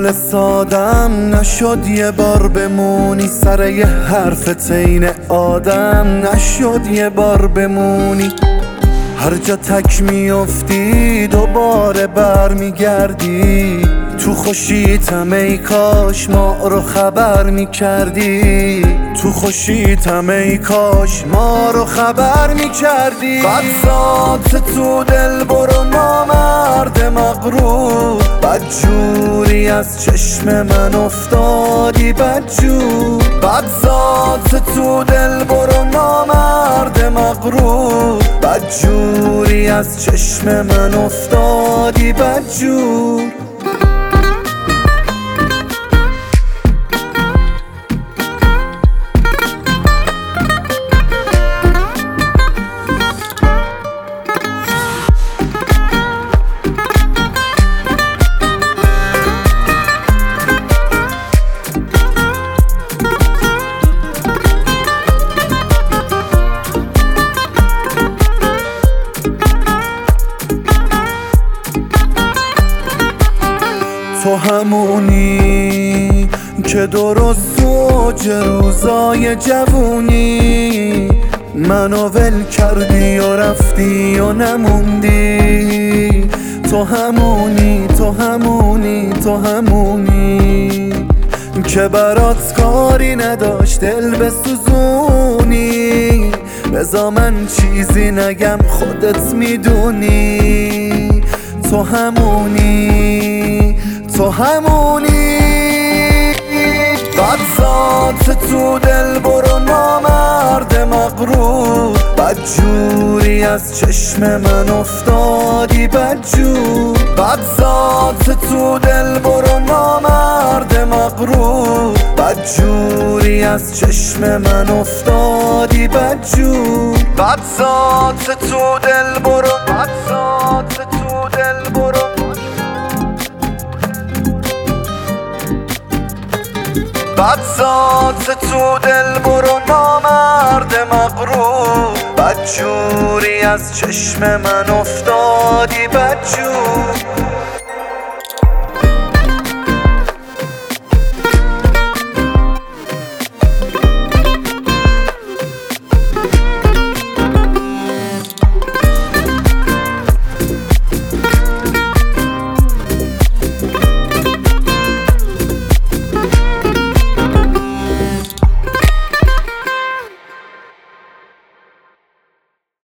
گل سادم نشد یه بار بمونی سر یه حرف تین آدم نشد یه بار بمونی هر جا تک میافتی دوباره برمیگردی تو خوشیتم ای کاش ما رو خبر میکردی تو خوشیتم ای کاش ما رو خبر میکردی بدذات تو دل برو نامرد مغرور بدجوری از چشم من افتادی بدجور بدذات تو دل برو نامرد مغرور بدجوری از چشم من افتادی بدجور تو همونی که درست اوج روزای جوونی منو ول کردی و رفتی و نموندی تو همونی تو همونی تو همونی که برات کاری نداشت دل بسوزونی بذار من چیزی نگم خودت میدونی تو همونی تو همونی بدذات تو دل برو نامرد مغرور بدجوری از چشم من افتادی بدجور بدذات تو دل برو نامرد مغرور بدجوری از چشم من افتادی بدجور بدذات تو دل برو بدذات تو دل برو بدذات تو دل برو نامرد مغرور بدجوری از چشم من افتادی بدجور